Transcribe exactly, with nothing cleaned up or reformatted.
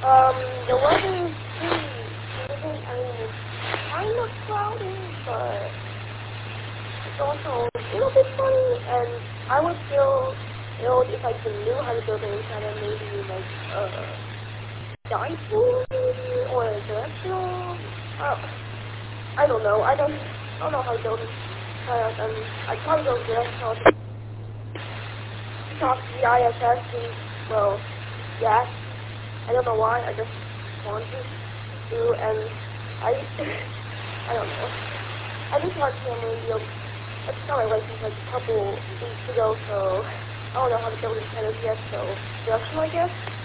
Um, the weather is pretty decent. I mean, it's kind of cloudy, but it's also a little bit funny, and I would feel ill if I knew how to build any kind of maybe like uh, dive pool maybe, or a directional. Uh, I don't know. I don't. I don't know how to build it. Uh, and I'd probably go directional. Talk to the I S S and well, yeah. I don't know why. I just wanted to, and I. I don't know. I just watched him radio. I just got my license like a couple weeks ago, so I don't know how to build it kind of yet, so directional, I guess.